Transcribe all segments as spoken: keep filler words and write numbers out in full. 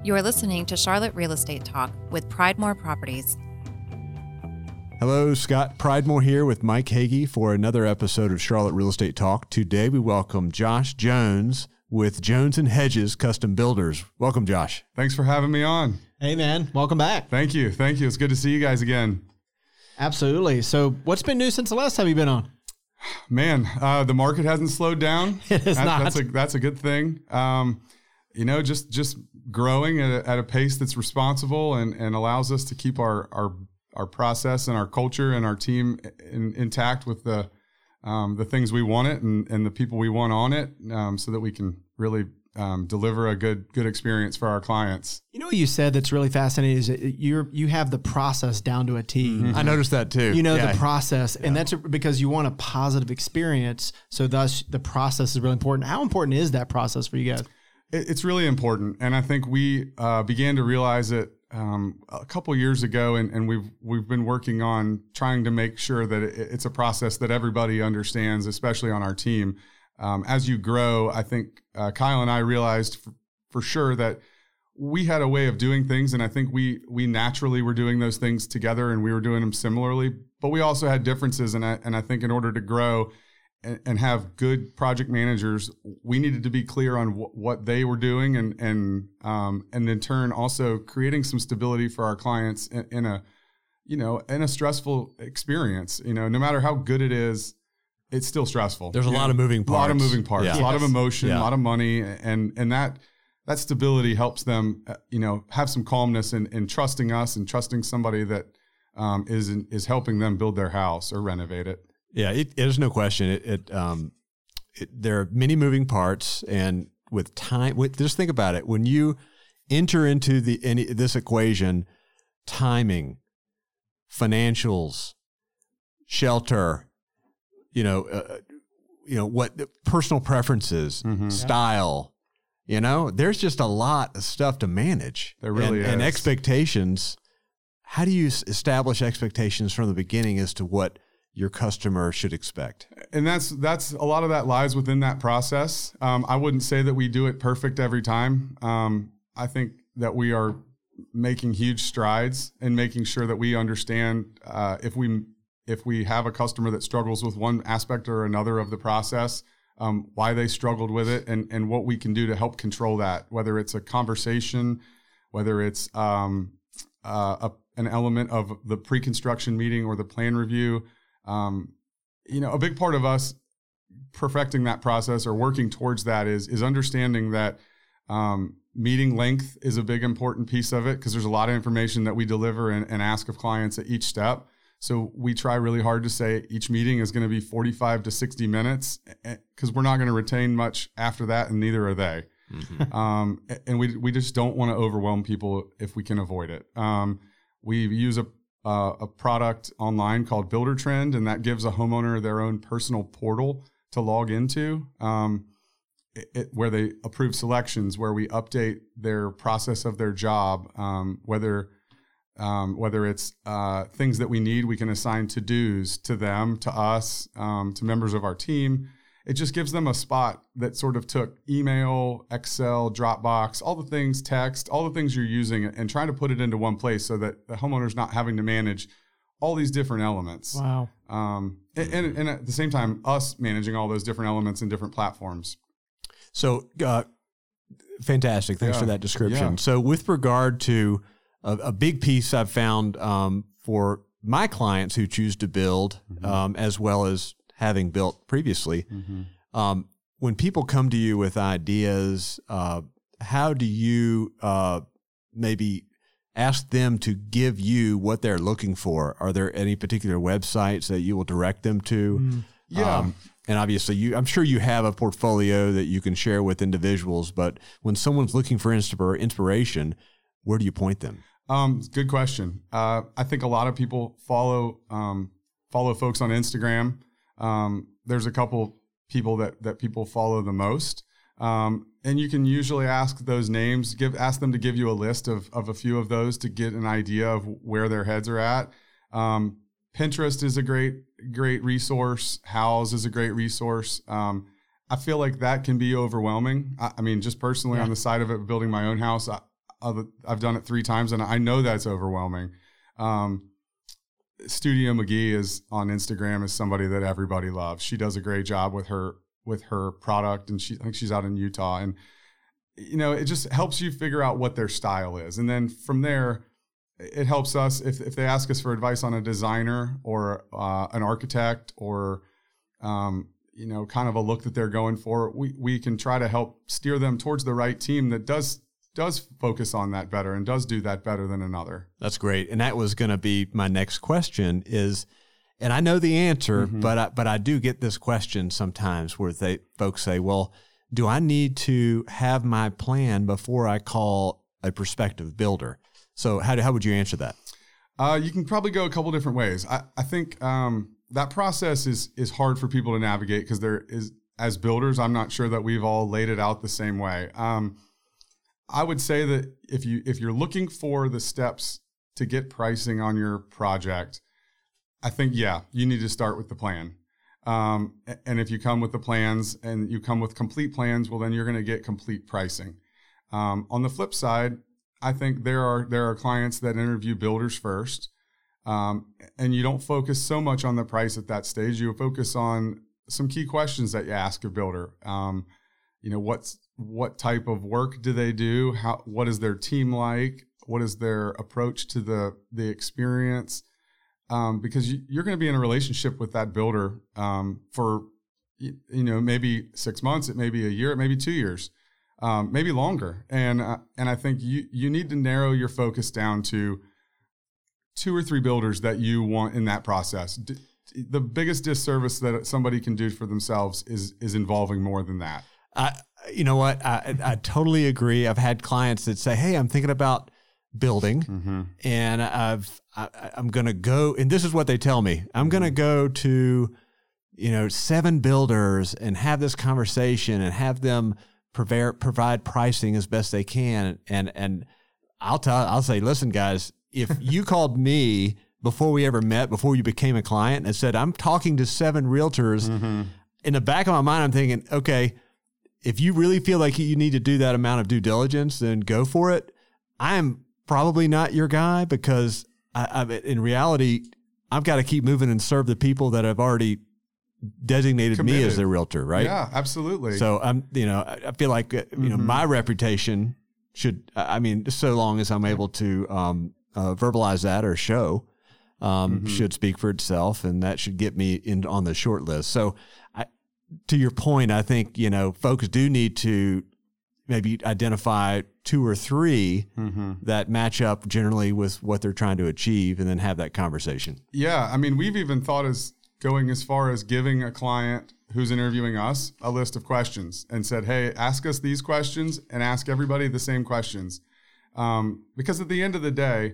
You are listening to Charlotte Real Estate Talk with Pridemore Properties. Hello, Scott Pridemore here with Mike Hagee for another episode of Charlotte Real Estate Talk. Today we welcome Josh Jones with Jones and Hedges Custom Builders. Welcome, Josh. Thanks for having me on. Hey, man. Welcome back. Thank you. Thank you. It's good to see you guys again. Absolutely. So what's been new since the last time you've been on? Man, uh, the market hasn't slowed down. It is that, not. That's a, that's a good thing. Um, you know, just just growing at a, at a pace that's responsible and, and allows us to keep our, our our process and our culture and our team in, intact with the um, the things we want it and, and the people we want on it, um, so that we can really um, deliver a good good experience for our clients. You know what you said that's really fascinating is that you're you have the process down to a T. Mm-hmm. I noticed that too. You know yeah. the process, yeah. and that's because you want a positive experience. So thus the process is really important. How important is that process for you guys? It's really important, and I think we uh, began to realize it um, a couple years ago, and, and we've we've been working on trying to make sure that it, it's a process that everybody understands, especially on our team. Um, as you grow, I think uh, Kyle and I realized for, for sure that we had a way of doing things, and I think we we naturally were doing those things together, and we were doing them similarly. But we also had differences, and I and I think in order to grow and have good project managers, we needed to be clear on wh- what they were doing, and and um, and in turn also creating some stability for our clients in, in a, you know, in a stressful experience. You know, no matter how good it is, it's still stressful. There's a you lot know, of moving parts. A lot of moving parts. Yeah. A lot of Yes. emotion. Yeah. A lot of money, and and that that stability helps them, uh, you know, have some calmness in, in trusting us and trusting somebody that um, is is helping them build their house or renovate it. Yeah, it, there's no question. It, it, um, it, there are many moving parts, and with time, with, just think about it. When you enter into the any, this equation, timing, financials, shelter, you know, uh, you know what personal preferences, Mm-hmm. style, you know, there's just a lot of stuff to manage. There really and, is. and expectations. How do you s- establish expectations from the beginning as to what your customer should expect? And that's that's a lot of that lies within that process. Um, I wouldn't say that we do it perfect every time. Um, I think that we are making huge strides in making sure that we understand uh, if we if we have a customer that struggles with one aspect or another of the process, um, why they struggled with it, and and what we can do to help control that. Whether it's a conversation, whether it's um, uh, a, an element of the pre-construction meeting or the plan review. Um, you know, a big part of us perfecting that process or working towards that is is understanding that um, meeting length is a big important piece of it, because there's a lot of information that we deliver and, and ask of clients at each step. So we try really hard to say each meeting is going to be forty-five to sixty minutes, because we're not going to retain much after that, and neither are they. Mm-hmm. Um, and we we just don't want to overwhelm people if we can avoid it. Um, we use a Uh, a product online called Buildertrend, and that gives a homeowner their own personal portal to log into, um, it, it, where they approve selections, where we update their process of their job, um, whether um, whether it's uh, things that we need, we can assign to-dos to them, to us, um, to members of our team. It just gives them a spot that sort of took email, Excel, Dropbox, all the things, text, all the things you're using, and trying to put it into one place so that the homeowner's not having to manage all these different elements. Wow. Um, and, and, and at the same time, us managing all those different elements in different platforms. So, uh, fantastic. Thanks Yeah. for that description. Yeah. So with regard to a, a big piece I've found um, for my clients who choose to build, Mm-hmm. um, as well as having built previously, Mm-hmm. um, when people come to you with ideas, uh, how do you uh, maybe ask them to give you what they're looking for? Are there any particular websites that you will direct them to? Mm. Yeah. Um, and obviously, you, I'm sure you have a portfolio that you can share with individuals, but when someone's looking for inspir- inspiration, where do you point them? Um, good question. Uh, I think a lot of people follow um, follow folks on Instagram. Um, there's a couple people that that people follow the most, um, and you can usually ask those names, give ask them to give you a list of of a few of those to get an idea of where their heads are at. Um, Pinterest is a great great resource. Houzz is a great resource. Um, I feel like that can be overwhelming. I, I mean, just personally Yeah. on the side of it, building my own house, I, other, I've done it three times, and I know that's overwhelming. Um, Studio McGee is on Instagram is somebody that everybody loves. She does a great job with her with her product, and she I think she's out in Utah, and you know, it just helps you figure out what their style is, and then from there, it helps us if if they ask us for advice on a designer or uh, an architect or um, you know, kind of a look that they're going for. We we can try to help steer them towards the right team that does does focus on that better and does do that better than another. That's great. And that was going to be my next question is, and I know the answer, mm-hmm. but I, but I do get this question sometimes where they folks say, well, do I need to have my plan before I call a prospective builder? So how do, how would you answer that? Uh, you can probably go a couple different ways. I, I think um, that process is is hard for people to navigate because there is, as builders, I'm not sure that we've all laid it out the same way. Um, I would say that if you if you're looking for the steps to get pricing on your project, I think yeah, you need to start with the plan. Um, and if you come with the plans and you come with complete plans, well, then you're going to get complete pricing. Um, on the flip side, I think there are there are clients that interview builders first, um, and you don't focus so much on the price at that stage. You focus on some key questions that you ask a builder. Um, you know, what's what type of work do they do? How what is their team like? What is their approach to the the experience? Um, because you, you're going to be in a relationship with that builder um, for you, you know maybe six months, it may be a year, it may be two years. Um, maybe longer. And uh, and I think you you need to narrow your focus down to two or three builders that you want in that process. D- the biggest disservice that somebody can do for themselves is is involving more than that. I, you know what? I, I totally agree. I've had clients that say, hey, I'm thinking about building mm-hmm. and I've, I, I'm going to go, and this is what they tell me. I'm going to go to, you know, seven builders and have this conversation and have them Provide, provide pricing as best they can. And, and I'll tell, I'll say, listen, guys, if you called me before we ever met, before you became a client and said, I'm talking to seven realtors, mm-hmm. in the back of my mind, I'm thinking, okay, if you really feel like you need to do that amount of due diligence, then go for it. I am probably not your guy because I, I, in reality, I've got to keep moving and serve the people that have already designated Committed. me as their realtor, right? Yeah, absolutely. So I'm, you know, I feel like, you mm-hmm. know, my reputation should, I mean, so long as I'm able to um, uh, verbalize that or show, um, mm-hmm. should speak for itself, and that should get me in on the short list. So I, to your point, I think, you know, folks do need to maybe identify two or three mm-hmm. that match up generally with what they're trying to achieve and then have that conversation. Yeah. I mean, we've even thought as, going as far as giving a client who's interviewing us a list of questions and said, hey, ask us these questions and ask everybody the same questions. Um, because at the end of the day,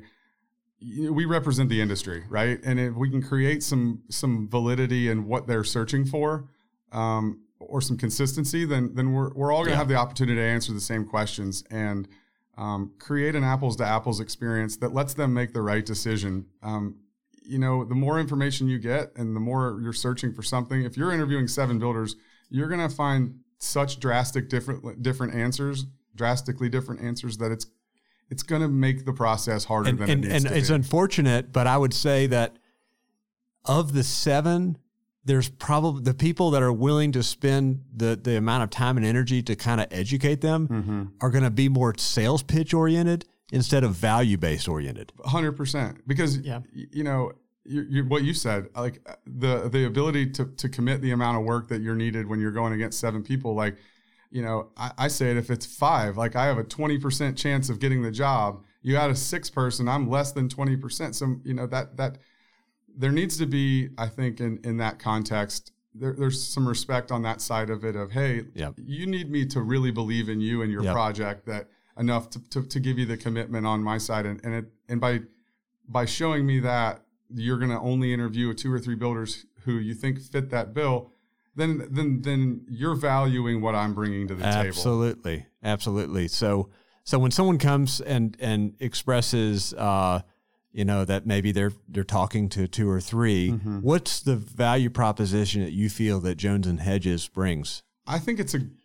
you know, we represent the industry, right? And if we can create some some validity in what they're searching for um, or some consistency, then then we're, we're all going to yeah. have the opportunity to answer the same questions and um, create an apples to apples experience that lets them make the right decision. Um, You know, the more information you get and the more you're searching for something, if you're interviewing seven builders, you're going to find such drastic different different answers, drastically different answers that it's it's going to make the process harder and, than and, it needs and to it's be. Unfortunate, but I would say that of the seven, there's probably the people that are willing to spend the, the amount of time and energy to kind of educate them mm-hmm. are going to be more sales pitch oriented instead of value-based oriented. one hundred percent. Because, yeah. you know, you, you, what you said, like the the ability to to commit the amount of work that you're needed when you're going against seven people, like, you know, I, I say it, if it's five, like I have a twenty percent chance of getting the job. You add a six person, I'm less than twenty percent. So, you know, that that there needs to be, I think, in, in that context, there, there's some respect on that side of it of, hey, yep. you need me to really believe in you and your yep. project that enough to, to, to give you the commitment on my side. And and, it, and by by showing me that you're going to only interview two or three builders who you think fit that bill, then then then you're valuing what I'm bringing to the absolutely. table. Absolutely. Absolutely. So so when someone comes and and expresses uh you know that maybe they're they're talking to two or three, mm-hmm. what's the value proposition that you feel that Jones and Hedges brings? I think it's a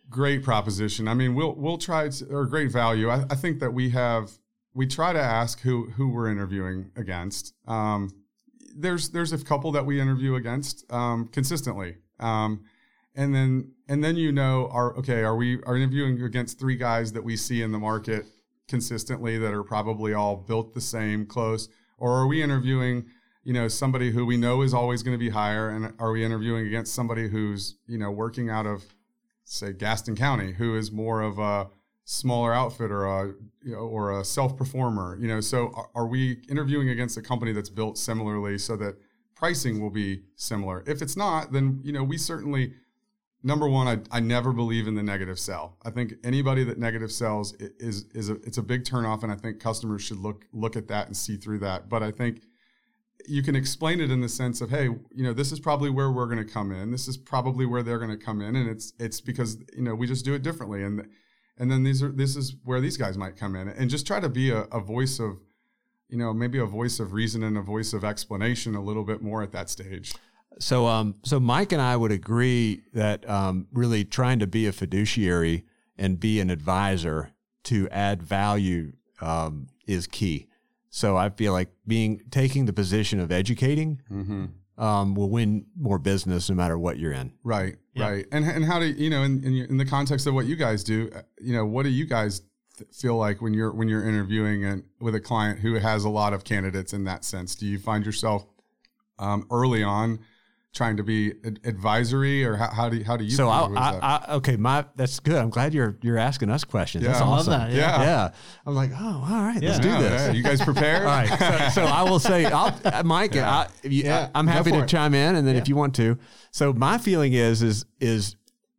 Great proposition. I mean, we'll we'll try to, or great value. I, I think that we have we try to ask who who we're interviewing against. Um, there's there's a couple that we interview against um, consistently, um, and then and then you know, are okay, are we are interviewing against three guys that we see in the market consistently that are probably all built the same, close, or are we interviewing, you know, somebody who we know is always going to be higher, and are we interviewing against somebody who's, you know, working out of, say, Gaston County, who is more of a smaller outfit or a, you know, or a self-performer, you know, so are, are we interviewing against a company that's built similarly so that pricing will be similar? If it's not, then, you know, we certainly, number one, I, I never believe in the negative sell. I think anybody that negative sells is, is a, it's a big turnoff, and I think customers should look, look at that and see through that. But I think you can explain it in the sense of, hey, you know, this is probably where we're going to come in. This is probably where they're going to come in. And it's, it's because, you know, we just do it differently. And, and then these are, this is where these guys might come in, and just try to be a, a voice of, you know, maybe a voice of reason and a voice of explanation a little bit more at that stage. So, um, so Mike and I would agree that, um, really trying to be a fiduciary and be an advisor to add value, um, is key. So I feel like being taking the position of educating mm-hmm. um, will win more business no matter what you're in. Right, yeah. right. And and how do you know in, in in the context of what you guys do? You know, what do you guys th- feel like when you're when you're interviewing and with a client who has a lot of candidates in that sense? Do you find yourself um, early on trying to be ad- advisory, or how, how do you, how do you? So I, I, I okay, my that's good. I'm glad you're you're asking us questions. Yeah. That's I awesome. love that. Yeah. yeah, yeah. I'm like, oh, all right, Yeah. let's do Yeah, this. yeah. You guys prepared? All right. So, so I will say, I'll, uh, Mike, Yeah. I, if you, Yeah. I, I'm Go happy for to it. chime in, and then Yeah. if you want to. So my feeling is, is, is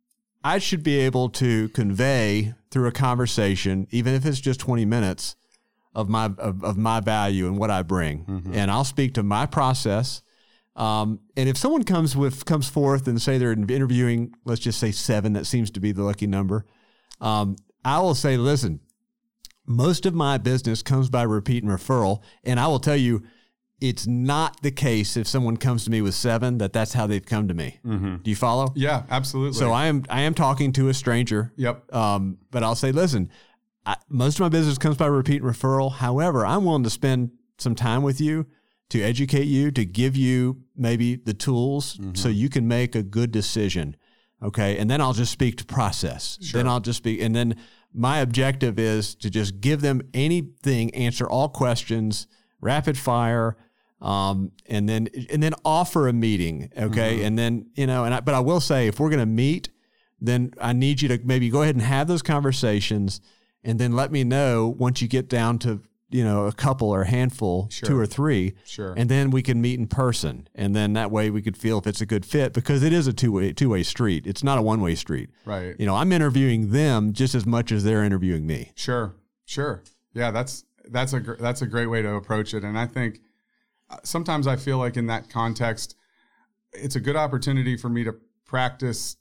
I should be able to convey through a conversation, even if it's just twenty minutes, of my of, of my value and what I bring, mm-hmm. and I'll speak to my process. Um, and if someone comes with comes forth and say they're interviewing, let's just say seven, that seems to be the lucky number. Um, I will say, listen, most of my business comes by repeat and referral, and I will tell you, it's not the case if someone comes to me with seven that that's how they've come to me. Mm-hmm. Do you follow? Yeah, absolutely. So I am I am talking to a stranger. Yep. Um, but I'll say, listen, I, most of my business comes by repeat and referral. However, I'm willing to spend some time with you to educate you, to give you maybe the tools mm-hmm. so you can make a good decision. Okay. And then I'll just speak to process. Sure. Then I'll just speak. And then my objective is to just give them anything, answer all questions, rapid fire, um, and then, and then offer a meeting. Okay. Mm-hmm. And then, you know, and I, but I will say, if we're going to meet, then I need you to maybe go ahead and have those conversations, and then let me know once you get down to, you know, a couple or a handful, Sure. two or three, Sure. and then we can meet in person. And then that way we could feel if it's a good fit, because it is a two-way, two-way street. It's not a one-way street. Right. You know, I'm interviewing them just as much as they're interviewing me. Sure. Sure. Yeah, that's, that's a, gr- that's a great way to approach it. And I think uh, sometimes I feel like in that context, it's a good opportunity for me to practice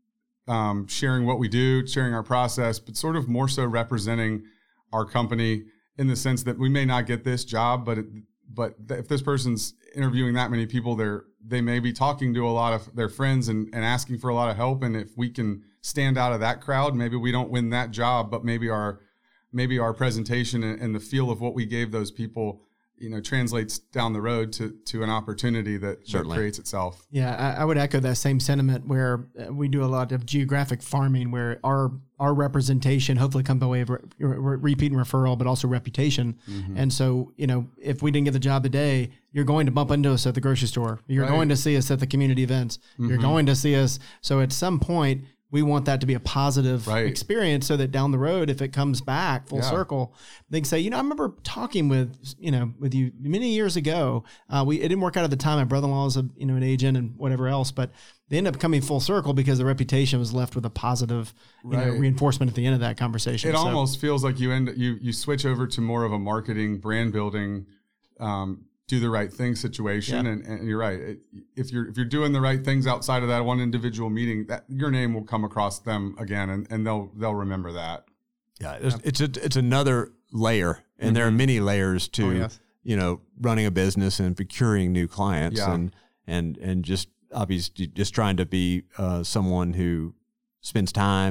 um, sharing what we do, sharing our process, but sort of more so representing our company, in the sense that we may not get this job, but it, but if this person's interviewing that many people, they're they may be talking to a lot of their friends and, and asking for a lot of help. And if we can stand out of that crowd, maybe we don't win that job, but maybe our maybe our presentation and, and the feel of what we gave those people, you know, translates down the road to to an opportunity that, that creates itself. Yeah, I, I would echo that same sentiment, where uh, we do a lot of geographic farming, where our our representation hopefully comes by way of re- re- repeat and referral, but also reputation. Mm-hmm. And so, you know, if we didn't get the job today, you're going to bump into us at the grocery store. You're Right. going to see us at the community events. Mm-hmm. You're going to see us. So at some point, we want that to be a positive Right. experience, so that down the road, if it comes back full Yeah. circle, they can say, you know, I remember talking with, you know, with you many years ago. Uh, we, it didn't work out at the time. My brother-in-law is a, you know, an agent and whatever else, but they ended up coming full circle because the reputation was left with a positive, you know, Right. reinforcement at the end of that conversation. It So- almost feels like you end you you switch over to more of a marketing, brand building, um, do the right thing situation. Yeah. And, and you're right. It, if you're if you're doing the right things outside of that one individual meeting, that your name will come across them again, and, and they'll they'll remember that. Yeah, it's it's, a, it's another layer, and mm-hmm. there are many layers to Oh, yes. you know, running a business and procuring new clients, Yeah. and and and just obviously just trying to be uh, someone who spends time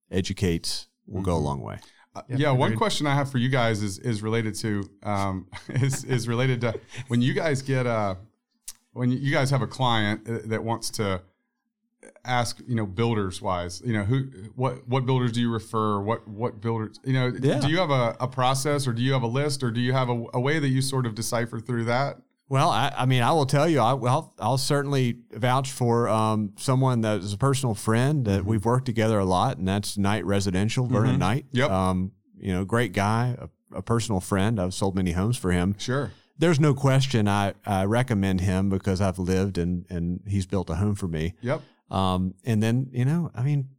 educates will go a long way. Uh, yeah, yeah one question I have for you guys is is related to um, is is related to when you guys get a when you guys have a client that wants to ask, you know, builders wise, you know, who what what builders do you refer? What what builders, you know, yeah. do you have a, a process, or do you have a list, or do you have a, a way that you sort of decipher through that? Well, I, I mean, I will tell you, I, I'll, I'll certainly vouch for um, someone that is a personal friend that mm-hmm. we've worked together a lot, and that's Knight Residential, Vernon mm-hmm. Knight. Yep. Um, you know, great guy, a, a personal friend. I've sold many homes for him. Sure. There's no question I, I recommend him because I've lived and, and he's built a home for me. Yep. Um, and then, you know, I mean,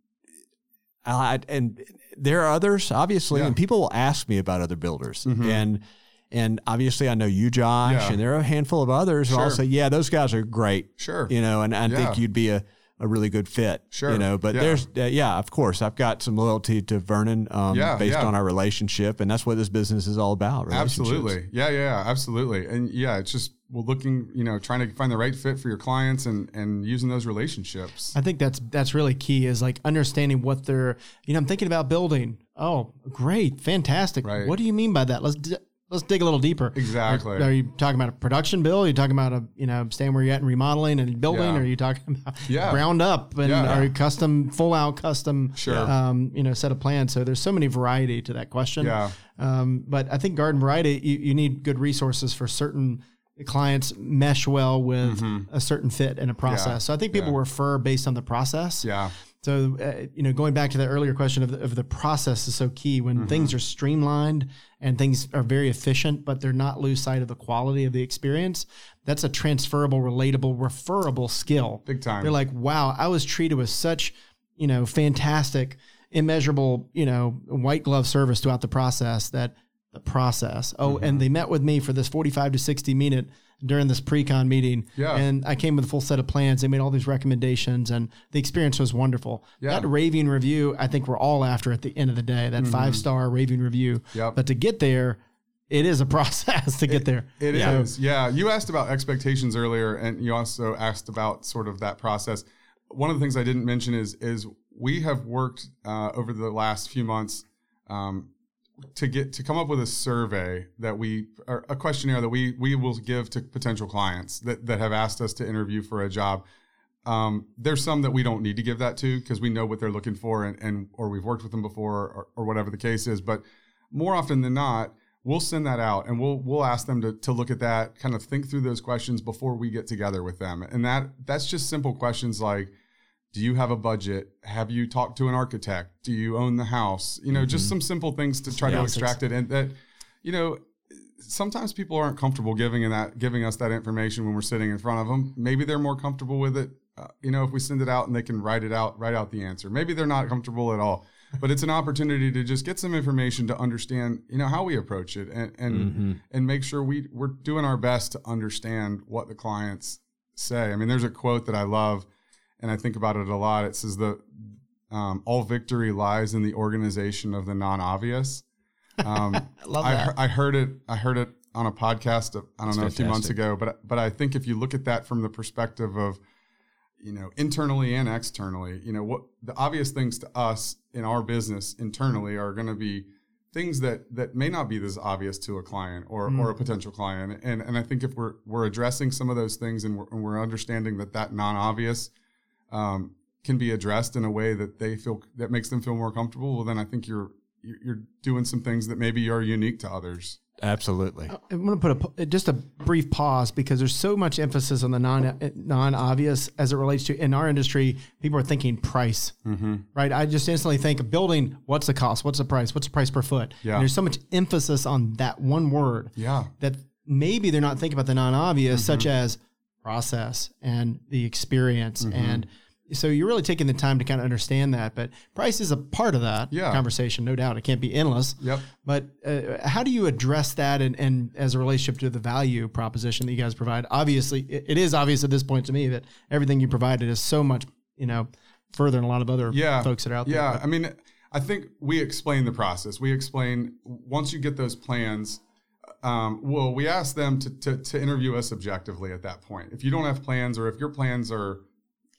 I, and there are others, obviously, yeah. and people will ask me about other builders. Mm-hmm. And And obviously I know you, Josh, yeah. and there are a handful of others who sure. I'll say, yeah, those guys are great. Sure. You know, and I yeah. think you'd be a, a really good fit. Sure. You know, but yeah. there's, uh, yeah, of course, I've got some loyalty to Vernon um, yeah, based yeah. on our relationship. And that's what this business is all about. Absolutely. Yeah, yeah, absolutely. And yeah, it's just, well, looking, you know, trying to find the right fit for your clients and, and using those relationships. I think that's, that's really key, is like understanding what they're, you know, I'm thinking about building. Oh, great. Fantastic. Right. What do you mean by that? Let's d- Let's dig a little deeper. Exactly. Are, are you talking about a production bill? Are you talking about a, you know, staying where you're at and remodeling and building? Yeah. Or are you talking about yeah. ground up and yeah. are you custom, full out custom, sure. um, you know, set of plans? So there's so many variety to that question. Yeah. Um, but I think garden variety, you, you need good resources for certain clients mesh well with mm-hmm. a certain fit and a process. Yeah. So I think people yeah. refer based on the process. Yeah. So, uh, you know, going back to the earlier question of the, of the process is so key. When mm-hmm. things are streamlined and things are very efficient, but they're not lose sight of the quality of the experience, that's a transferable, relatable, referable skill. Big time. They're like, wow, I was treated with such, you know, fantastic, immeasurable, you know, white glove service throughout the process that the process. Oh, mm-hmm. and they met with me for this forty-five to sixty minute during this pre-con meeting. Yeah. And I came with a full set of plans. They made all these recommendations and the experience was wonderful. Yeah. That raving review, I think we're all after at the end of the day, that mm-hmm. five-star raving review. Yep. But to get there, it is a process to get it, there. It yeah. is. Yeah. You asked about expectations earlier, and you also asked about sort of that process. One of the things I didn't mention is, is we have worked uh, over the last few months um, to get to come up with a survey that we, or a questionnaire that we we will give to potential clients that, that have asked us to interview for a job. Um, there's some that we don't need to give that to because we know what they're looking for, and, and or we've worked with them before, or, or whatever the case is. But more often than not, we'll send that out and we'll we'll ask them to to look at that, kind of think through those questions before we get together with them. And that that's just simple questions like, do you have a budget? Have you talked to an architect? Do you own the house? You know, mm-hmm. just some simple things to try yeah, to extract it. And that, you know, sometimes people aren't comfortable giving in that, giving us that information when we're sitting in front of them. Maybe they're more comfortable with it. Uh, you know, if we send it out and they can write it out, write out the answer. Maybe they're not comfortable at all, but it's an opportunity to just get some information to understand, you know, how we approach it and, and, mm-hmm. and make sure we we're doing our best to understand what the clients say. I mean, there's a quote that I love, and I think about it a lot. It says the um, all victory lies in the organization of the non-obvious. Um, I love I, that. I heard it. I heard it on a podcast. Of, I don't That's know fantastic. a few months ago, but but I think if you look at that from the perspective of, you know, internally and externally, you know, what the obvious things to us in our business internally are going to be things that that may not be as obvious to a client or mm. or a potential client. And and I think if we're we're addressing some of those things and we're, and we're understanding that that non-obvious um, can be addressed in a way that they feel that makes them feel more comfortable, well, then I think you're you're doing some things that maybe are unique to others. Absolutely. I'm going to put a, just a brief pause because there's so much emphasis on the non non-obvious as it relates to, in our industry, people are thinking price, mm-hmm. right? I just instantly think of building, what's the cost? What's the price? What's the price per foot? Yeah. And there's so much emphasis on that one word yeah. that maybe they're not thinking about the non-obvious, mm-hmm. such as process and the experience. Mm-hmm. And so you're really taking the time to kind of understand that, but price is a part of that yeah. conversation, no doubt. It can't be endless. Yep. But uh, how do you address that and, and as a relationship to the value proposition that you guys provide? Obviously, it, it is obvious at this point to me that everything you provided is so much, you know, further than a lot of other yeah. folks that are out there. Yeah. But, I mean, I think we explain the process. We explain once you get those plans, um, well, we ask them to, to, to interview us objectively at that point. If you don't have plans or if your plans are,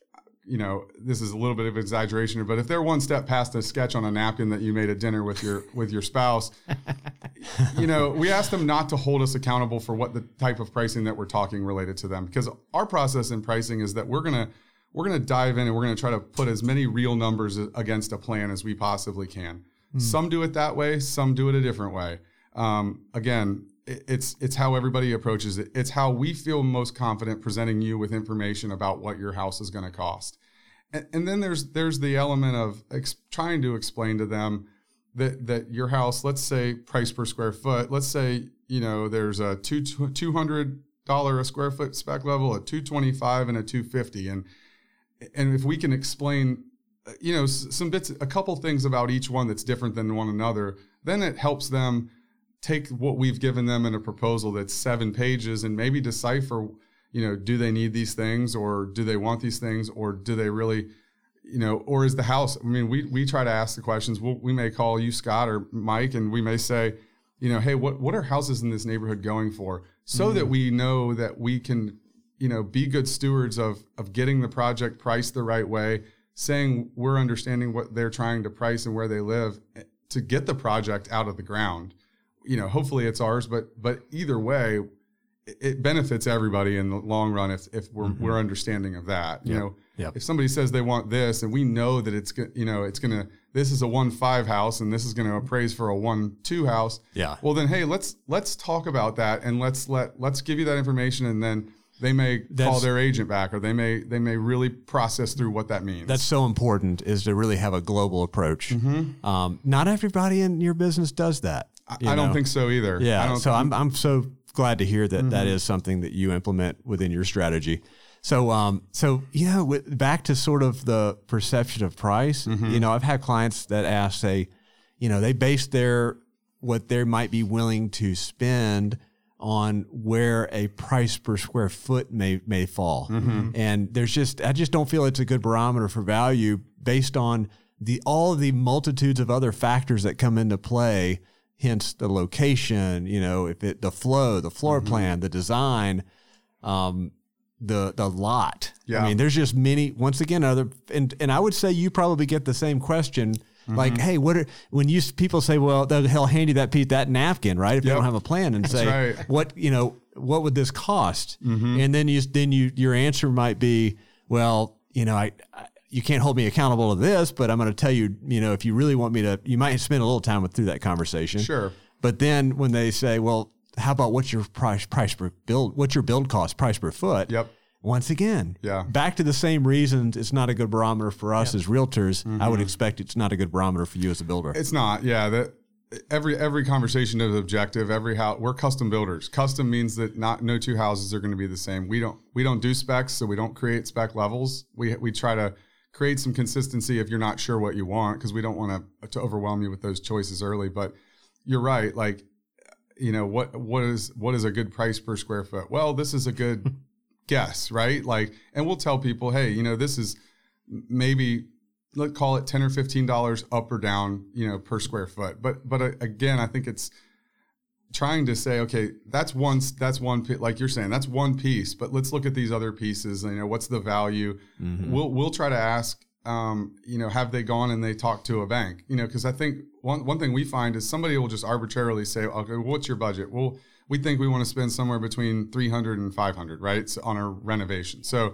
you know, this is a little bit of exaggeration, but if they're one step past a sketch on a napkin that you made at dinner with your with your spouse, you know, we ask them not to hold us accountable for what the type of pricing that we're talking related to them, because our process in pricing is that we're gonna we're gonna dive in and we're gonna try to put as many real numbers against a plan as we possibly can. Mm. Some do it that way, some do it a different way. Um, again, It's it's how everybody approaches it. It's how we feel most confident presenting you with information about what your house is going to cost. And, and then there's there's the element of ex- trying to explain to them that that your house, let's say price per square foot, let's say, you know, there's a two two hundred dollars a square foot spec level, a two twenty-five and a two fifty. And and if we can explain, you know, some bits, a couple things about each one that's different than one another, then it helps them take what we've given them in a proposal that's seven pages and maybe decipher, you know, do they need these things, or do they want these things, or do they really, you know, or is the house, I mean, we we try to ask the questions. We'll, we may call you, Scott or Mike, and we may say, you know, hey, what, what are houses in this neighborhood going for? So mm-hmm. that we know that we can, you know, be good stewards of of getting the project priced the right way, saying we're understanding what they're trying to price and where they live to get the project out of the ground. You know, hopefully it's ours, but but either way, it benefits everybody in the long run if if we're mm-hmm. we're understanding of that. You yep. know, yep. if somebody says they want this, and we know that it's you know it's gonna this is a one five house and this is gonna appraise for a one two house. Yeah. Well, then hey, let's let's talk about that, and let's let let's give you that information, and then they may that's, call their agent back, or they may they may really process through what that means. That's so important, is to really have a global approach. Mm-hmm. Um, not everybody in your business does that. I don't know? think so either. Yeah. I don't so I'm I'm so glad to hear that mm-hmm. that is something that you implement within your strategy. So um so you know with, back to sort of the perception of price. Mm-hmm. You know, I've had clients that ask, say, you know, they base their what they might be willing to spend on where a price per square foot may may fall. Mm-hmm. And there's just I just don't feel it's a good barometer for value based on the all of the multitudes of other factors that come into play. Hence the location, you know, if it, the flow, the floor mm-hmm. plan, the design, um, the, the lot. Yeah. I mean, there's just many, once again, other, and, and I would say you probably get the same question. Mm-hmm. Like, hey, what are, when you, people say, well, they'll, they'll hand you that piece, that napkin, right? If yep. they don't have a plan, and say, right. what, you know, what would this cost? Mm-hmm. And then you, then you, your answer might be, well, you know, I, I you can't hold me accountable to this, but I'm going to tell you, you know, if you really want me to, you might spend a little time with through that conversation. Sure. But then when they say, well, how about what's your price, price per build, what's your build cost, price per foot? Yep. Once again, yeah. back to the same reasons it's not a good barometer for us yep. as realtors. Mm-hmm. I would expect it's not a good barometer for you as a builder. It's not. Yeah. That every, every conversation is objective. Every house, we're custom builders. Custom means that not, no two houses are going to be the same. We don't, we don't do specs, so we don't create spec levels. We, we try to create some consistency if you're not sure what you want, because we don't want to to overwhelm you with those choices early. But you're right. Like, you know, what what is what is a good price per square foot? Well, this is a good guess, right? Like, and we'll tell people, hey, you know, this is maybe, let's call it ten or fifteen dollars up or down, you know, per square foot. But but uh, again, I think it's trying to say, okay, that's one, that's one, like you're saying, that's one piece, but let's look at these other pieces. You know, what's the value? Mm-hmm. We'll, we'll try to ask, um, you know, have they gone and they talked to a bank? You know, because I think one, one thing we find is somebody will just arbitrarily say, okay, what's your budget? Well, we think we want to spend somewhere between three hundred and five hundred, right? So on a renovation. So,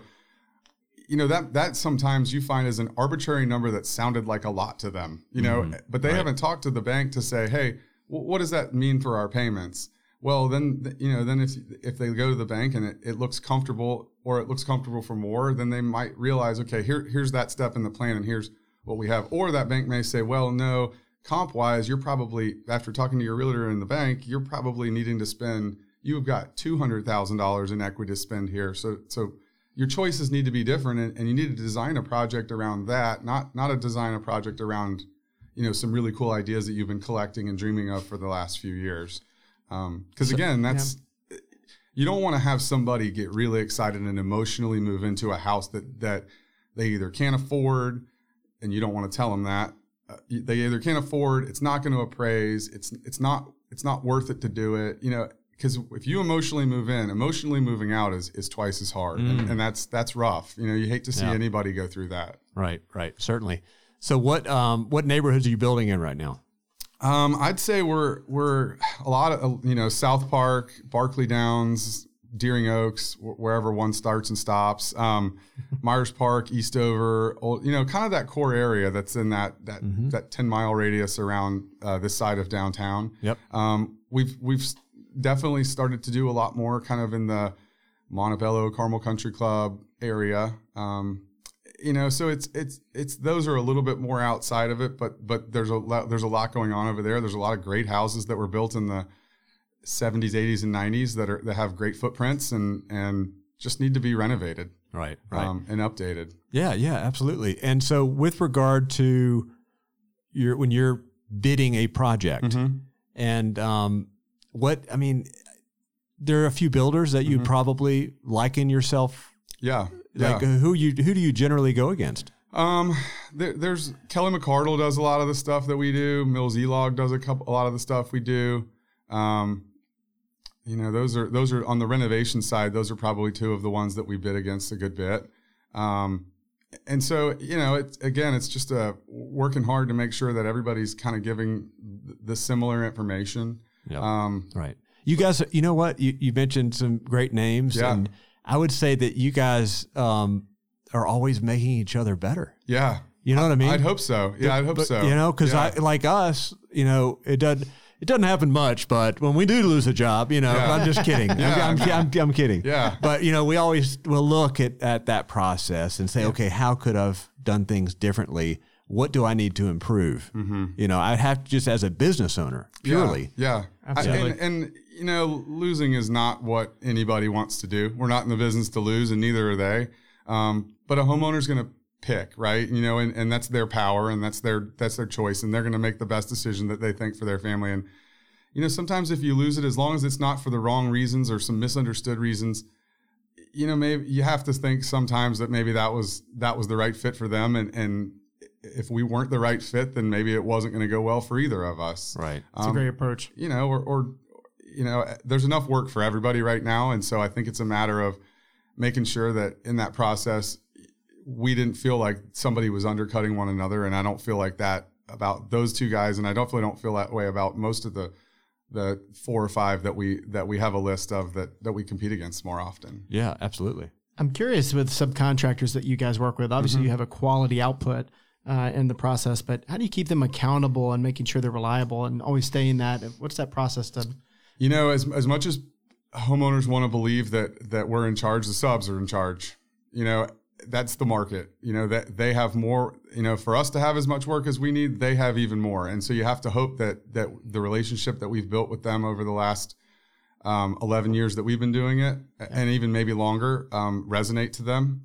you know, that, that sometimes you find is an arbitrary number that sounded like a lot to them, you know, mm-hmm. but they right. haven't talked to the bank to say, hey, what does that mean for our payments? Well, then, you know, then if if they go to the bank and it, it looks comfortable, or it looks comfortable for more, then they might realize, okay, here here's that step in the plan, and here's what we have. Or that bank may say, well, no, comp-wise, you're probably, after talking to your realtor in the bank, you're probably needing to spend, you've got two hundred thousand dollars in equity to spend here. So so your choices need to be different, and, and you need to design a project around that, not not a design a project around, you know, some really cool ideas that you've been collecting and dreaming of for the last few years. Um, cause again, that's, yeah. you don't want to have somebody get really excited and emotionally move into a house that, that they either can't afford, and you don't want to tell them that uh, they either can't afford, it's not going to appraise, it's, it's not, it's not worth it to do it, you know, because if you emotionally move in, emotionally moving out is, is twice as hard. Mm. And, and that's, that's rough. You know, you hate to see yeah. anybody go through that. Right. Right. Certainly. So what, um, what neighborhoods are you building in right now? Um, I'd say we're, we're a lot of, you know, South Park, Barkley Downs, Deering Oaks, wherever one starts and stops, um, Myers Park, Eastover, old, you know, kind of that core area that's in that, that, mm-hmm. that ten mile radius around, uh, this side of downtown. Yep. Um, we've, we've definitely started to do a lot more kind of in the Montebello, Carmel Country Club area. Um, you know, so it's, it's, it's, those are a little bit more outside of it, but, but there's a lot, there's a lot going on over there. There's a lot of great houses that were built in the seventies, eighties, and nineties that are, that have great footprints and, and just need to be renovated. Right. Right. Um, and updated. Yeah. Yeah, absolutely. And so with regard to your, when you're bidding a project mm-hmm. and, um, what, I mean, there are a few builders that you mm-hmm. probably liken yourself. Yeah. Like yeah. who you, who do you generally go against? Um, there, there's Kelly McCardle does a lot of the stuff that we do. Mills E-Log does a couple, a lot of the stuff we do. Um, you know, those are, those are on the renovation side. Those are probably two of the ones that we bid against a good bit. Um, and so, you know, it's, again, it's just a working hard to make sure that everybody's kind of giving the similar information. Yep. Um, right. You guys, you know what? You, you mentioned some great names yeah. and I would say that you guys, um, are always making each other better. Yeah. You know what I mean? I'd hope so. Yeah, I'd hope but, so. You know, cause yeah. I, like us, you know, it doesn't, it doesn't happen much, but when we do lose a job, you know, yeah. I'm just kidding. yeah. I'm, I'm, I'm, I'm kidding. Yeah. But, you know, we always will look at, at that process and say, yeah. okay, how could I have done things differently? What do I need to improve? Mm-hmm. You know, I have to just as a business owner, purely. Yeah. yeah. Absolutely. I, and, and, you know, losing is not what anybody wants to do. We're not in the business to lose, and neither are they. Um, but a homeowner's going to pick, right? You know, and, and that's their power and that's their, that's their choice. And they're going to make the best decision that they think for their family. And, you know, sometimes if you lose it, as long as it's not for the wrong reasons or some misunderstood reasons, you know, maybe you have to think sometimes that maybe that was, that was the right fit for them. And, and if we weren't the right fit, then maybe it wasn't going to go well for either of us. Right. That's um, a great approach. You know, or, or, you know, there's enough work for everybody right now. And so I think it's a matter of making sure that in that process, we didn't feel like somebody was undercutting one another. And I don't feel like that about those two guys. And I definitely don't feel that way about most of the, the four or five that we, that we have a list of that, that we compete against more often. Yeah, absolutely. I'm curious with subcontractors that you guys work with, obviously mm-hmm. you have a quality output uh, in the process, but how do you keep them accountable and making sure they're reliable and always stay in that? What's that process done? You know, as as much as homeowners want to believe that that we're in charge, the subs are in charge. You know, that's the market. You know, that they have more, you know, for us to have as much work as we need, they have even more. And so you have to hope that that the relationship that we've built with them over the last um, eleven years that we've been doing it, yeah. and even maybe longer, um, resonate to them.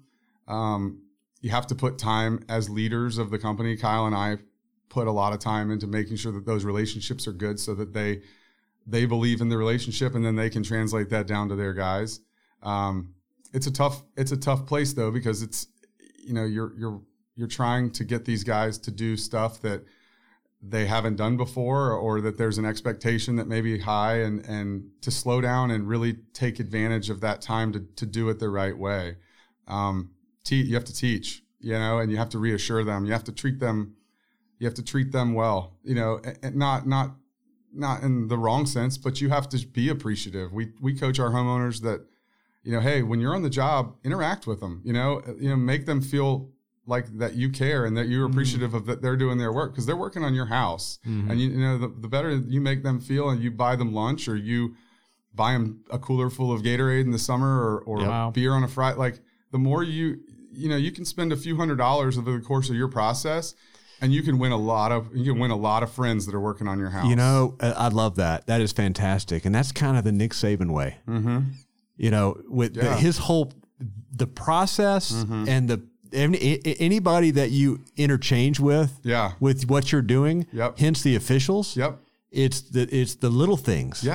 Um, you have to put time as leaders of the company. Kyle and I put a lot of time into making sure that those relationships are good so that they they believe in the relationship, and then they can translate that down to their guys. Um, it's a tough, it's a tough place though, because it's, you know, you're, you're, you're trying to get these guys to do stuff that they haven't done before, or that there's an expectation that may be high, and, and to slow down and really take advantage of that time to, to do it the right way. Um, te- you have to teach, you know, and you have to reassure them. You have to treat them, you have to treat them well, you know, and, and not, not, not in the wrong sense, but you have to be appreciative. We, we coach our homeowners that, you know, hey, when you're on the job, interact with them, you know, you know, make them feel like that you care and that you're appreciative mm-hmm. of that they're doing their work, because they're working on your house. Mm-hmm. And you, you know, the, the better you make them feel, and you buy them lunch, or you buy them a cooler full of Gatorade in the summer, or, or wow. beer on a Friday, like the more you, you know, you can spend a few hundred dollars over the course of your process, and you can win a lot of, you can win a lot of friends that are working on your house. You know, I love that. That is fantastic. And that's kind of the Nick Saban way. Mm-hmm. You know, with Yeah. the, his whole, the process Mhm. and the, any, anybody that you interchange with, Yeah. with what you're doing, Yep. hence the officials. Yep. It's the, it's the little things. Yeah.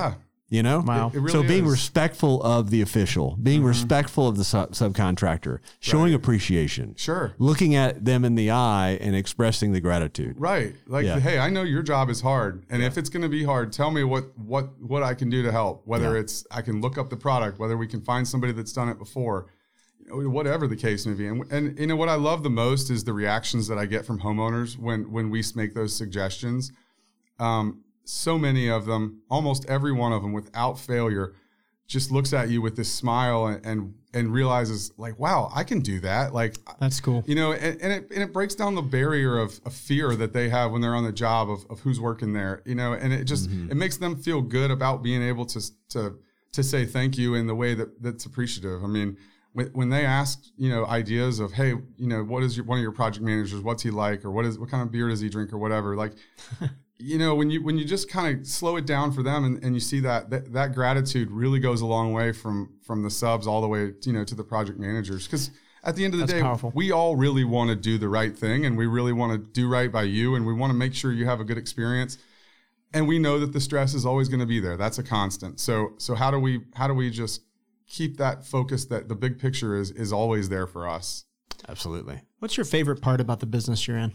You know, Wow. It, it really so being is. respectful of the official, being Mm-hmm. respectful of the sub- subcontractor, showing Right. appreciation, Sure. looking at them in the eye and expressing the gratitude. Right. Like, Yeah. hey, I know your job is hard. And if it's going to be hard, tell me what, what, what I can do to help, whether Yeah. it's, I can look up the product, whether we can find somebody that's done it before, you know, whatever the case may be. And, and, you know, what I love the most is the reactions that I get from homeowners when, when we make those suggestions. Um, so many of them, almost every one of them without failure, just looks at you with this smile and, and, and realizes like, wow, I can do that. Like, That's cool. you know, and, and it and it breaks down the barrier of, of fear that they have when they're on the job of, of who's working there, you know, and it just Mm-hmm. it makes them feel good about being able to to to say thank you in the way that that's appreciative. I mean, when, when they ask, you know, ideas of, hey, you know, what is your one of your project managers, what's he like, or what is what kind of beer does he drink, or whatever, like. You know, when you when you just kind of slow it down for them and, and you see that, that that gratitude really goes a long way from from the subs all the way, you know, to the project managers. Because at the end of the That's day, powerful. we all really want to do the right thing, and we really want to do right by you, and we want to make sure you have a good experience. And we know that the stress is always going to be there. That's a constant. So so how do we how do we just keep that focus that the big picture is is always there for us? Absolutely. What's your favorite part about the business you're in?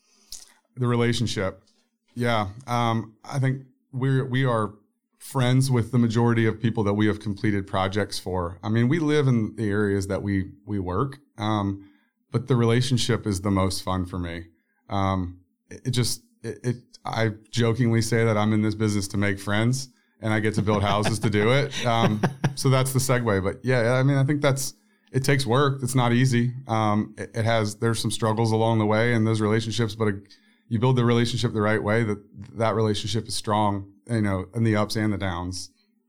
The relationship. Yeah, um, I think we're we are friends with the majority of people that we have completed projects for. I mean, we live in the areas that we we work, um, but the relationship is the most fun for me. Um, it, it just it, it. I jokingly say that I'm in this business to make friends, and I get to build houses to do it. Um, so that's the segue. But yeah, I mean, I think that's it takes work. It's not easy. Um, it, it has there's some struggles along the way in those relationships, but. A, You build the relationship the right way, that that relationship is strong, you know, in the ups and the downs.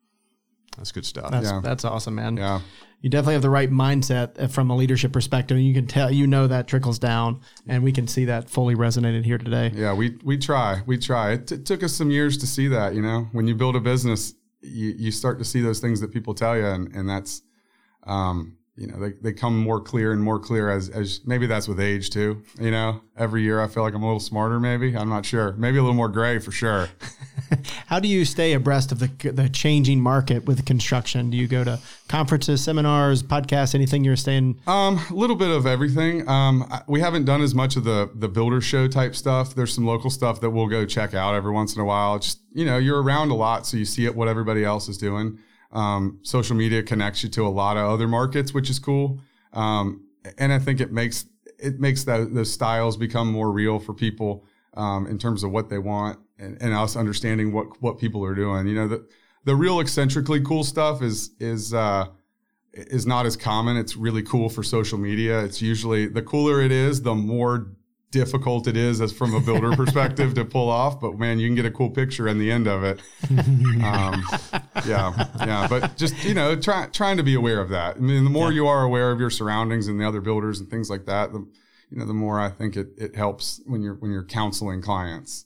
That's good stuff. That's Yeah. that's awesome, man. Yeah. You definitely have the right mindset from a leadership perspective. You can tell, you know, that trickles down, and we can see that fully resonated here today. Yeah, we we try. We try. It t- took us some years to see that, you know. When you build a business, you, you start to see those things that people tell you, and, and that's, um, you know, they, they come more clear and more clear as, as maybe that's with age too. You know, every year I feel like I'm a little smarter, maybe. I'm not sure. Maybe a little more gray for sure. How do you stay abreast of the the changing market with construction? Do you go to conferences, seminars, podcasts, anything you're staying? Um, a little bit of everything. Um, I- we haven't done as much of the the builder show type stuff. There's some local stuff that we'll go check out every once in a while. Just, you know, you're around a lot, so you see it, what everybody else is doing. Um, social media connects you to a lot of other markets, which is cool. Um, and I think it makes it makes that, those styles become more real for people um, in terms of what they want, and, and us understanding what what people are doing. You know, the the real eccentrically cool stuff is is uh, is not as common. It's really cool for social media. It's usually the cooler it is, the more difficult it is as from a builder perspective to pull off. But man, you can get a cool picture in the end of it. Um, yeah, yeah. But just, you know, try, trying to be aware of that. I mean, the more Yeah. you are aware of your surroundings and the other builders and things like that, the, you know, the more I think it, it helps when you're when you're counseling clients.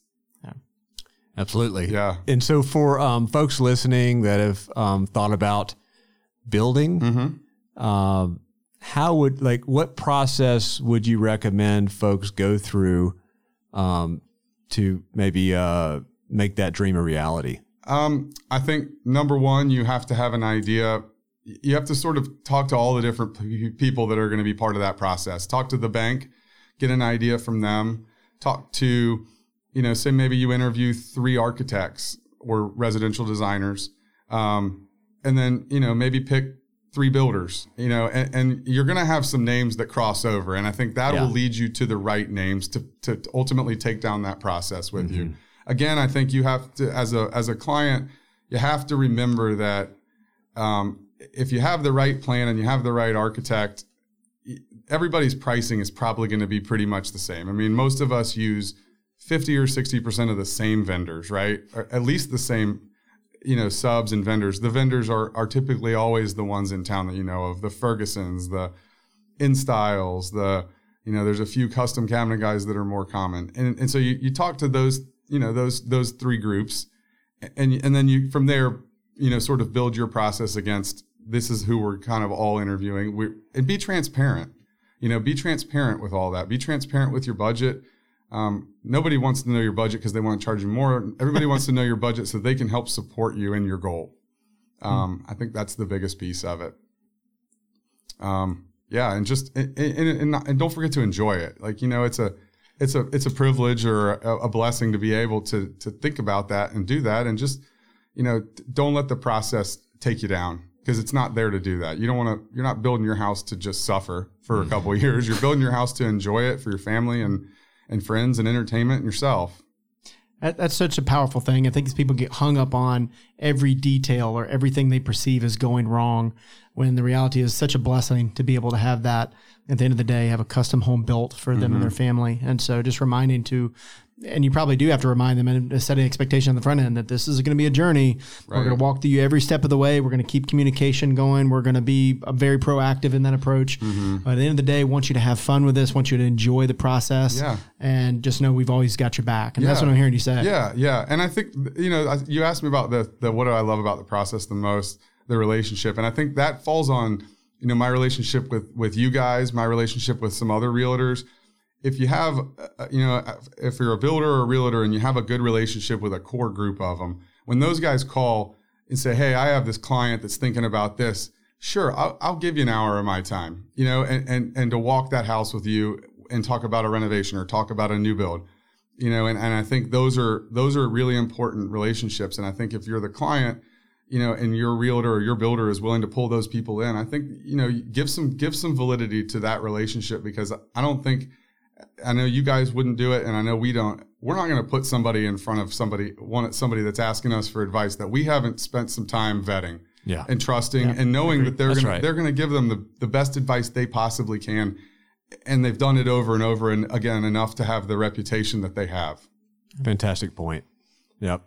Absolutely. Yeah. And so for um, folks listening that have um, thought about building, Mm-hmm. um, how would, like, what process would you recommend folks go through um, to maybe uh, make that dream a reality? Um, I think number one, you have to have an idea. You have to sort of talk to all the different p- people that are going to be part of that process. Talk to the bank, get an idea from them. Talk to, you know, say maybe you interview three architects or residential designers, um, and then, you know, maybe pick three builders, you know, and, and you're going to have some names that cross over. And I think that Yeah. will lead you to the right names to, to ultimately take down that process with you. Again, I think you have to, as a, as a client, you have to remember that, um, if you have the right plan and you have the right architect, everybody's pricing is probably going to be pretty much the same. I mean, most of us use fifty or sixty percent of the same vendors, right? Or at least the same, you know, subs and vendors. The vendors are are typically always the ones in town that you know of, the Fergusons, the InStyles, the, you know, there's a few custom cabinet guys that are more common. And and so you, you talk to those, you know, those those three groups, and and then you from there, you know, sort of build your process against this is who we're kind of all interviewing. We and be transparent. You know, be transparent with all that. Be transparent with your budget. Um, nobody wants to know your budget because they want to charge you more. Everybody wants to know your budget so they can help support you in your goal. Um, mm. I think that's the biggest piece of it. Um, yeah. And just, and, and, and don't forget to enjoy it. Like, you know, it's a, it's a, it's a privilege or a, a blessing to be able to, to think about that and do that. And just, you know, don't let the process take you down, because it's not there to do that. You don't want to, you're not building your house to just suffer for a couple of years. You're building your house to enjoy it for your family and, and friends and entertainment and yourself. That, that's such a powerful thing. I think people get hung up on every detail or everything they perceive as going wrong, when the reality is such a blessing to be able to have that at the end of the day, have a custom home built for them mm-hmm. and their family. And so just reminding to, and you probably do have to remind them and set an expectation on the front end that this is going to be a journey. Right. We're going to walk through you every step of the way. We're going to keep communication going. We're going to be very proactive in that approach. Mm-hmm. But at the end of the day, I want you to have fun with this. I want you to enjoy the process. Yeah. And just know we've always got your back. And yeah. that's what I'm hearing you say. Yeah, yeah. And I think, you know, you asked me about the, the what do I love about the process the most, the relationship. And I think that falls on, you know, my relationship with, with you guys, my relationship with some other realtors. If you have, uh, you know, if you're a builder or a realtor and you have a good relationship with a core group of them, when those guys call and say, hey, I have this client that's thinking about this, sure, I'll, I'll give you an hour of my time, you know, and, and, and to walk that house with you and talk about a renovation or talk about a new build, you know, and, and I think those are, those are really important relationships. And I think if you're the client, you know, and your realtor or your builder is willing to pull those people in, I think, you know, give some, give some validity to that relationship, because I don't think, I know you guys wouldn't do it, and I know we don't. We're not going to put somebody in front of somebody, one somebody that's asking us for advice that we haven't spent some time vetting, yeah. and trusting, yeah. and knowing that they're going right. they're going to give them the, the best advice they possibly can, and they've done it over and over and again enough to have the reputation that they have. Fantastic point. Yep.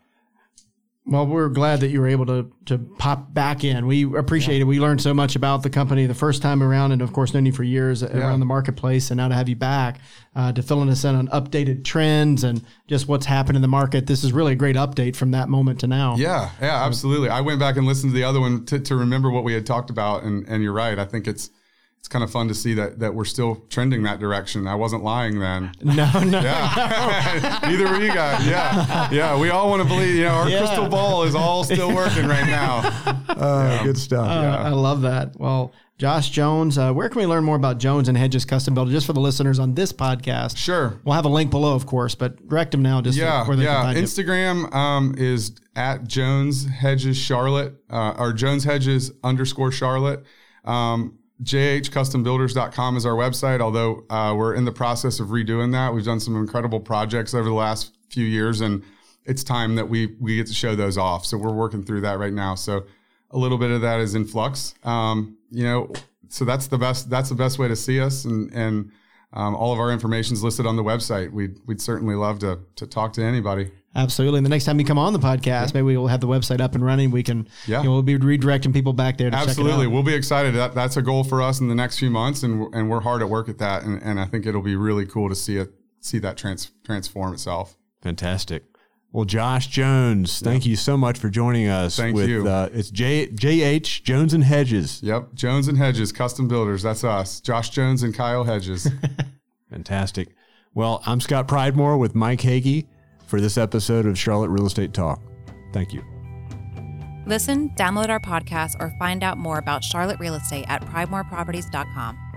Well, we're glad that you were able to to pop back in. We appreciate yeah. it. We learned so much about the company the first time around, and of course, known you for years yeah. around the marketplace. And now to have you back uh, to filling us in on updated trends and just what's happened in the market. This is really a great update from that moment to now. Yeah, yeah, absolutely. I went back and listened to the other one to, to remember what we had talked about, and and you're right. I think it's. It's kind of fun to see that that we're still trending that direction. I wasn't lying then. No, no. Yeah. Neither were you guys. Yeah. Yeah. We all want to believe, you know, our yeah. crystal ball is all still working right now. Uh, yeah. Good stuff. Uh, yeah. I love that. Well, Josh Jones, uh, where can we learn more about Jones and Hedges Custom Builder, just for the listeners on this podcast? Sure. We'll have a link below, of course, but direct them now just yeah, where they yeah. can find Instagram um, is at Jones Hedges Charlotte, uh, or Jones Hedges underscore Charlotte. Um, J H custom builders dot com is our website, although uh, we're in the process of redoing that. We've done some incredible projects over the last few years, and it's time that we we get to show those off. So we're working through that right now. So a little bit of that is in flux. Um, you know, so that's the best that's the best way to see us, and and um, all of our information is listed on the website. We'd we'd certainly love to to talk to anybody. Absolutely. And the next time you come on the podcast, yeah. maybe we'll have the website up and running. We can, yeah. you know, we'll be redirecting people back there to Absolutely. check it out. We'll be excited. That, that's a goal for us in the next few months, and and we're hard at work at that. And, and I think it'll be really cool to see it, see that trans, transform itself. Fantastic. Well, Josh Jones, yep. thank you so much for joining us. Thank with, you. Uh, it's J, JH, Jones and Hedges. Yep. Jones and Hedges, Custom Builders. That's us. Josh Jones and Kyle Hedges. Fantastic. Well, I'm Scott Pridemore with Mike Hagee for this episode of Charlotte Real Estate Talk. Thank you. Listen, download our podcast, or find out more about Charlotte Real Estate at pridemore properties dot com.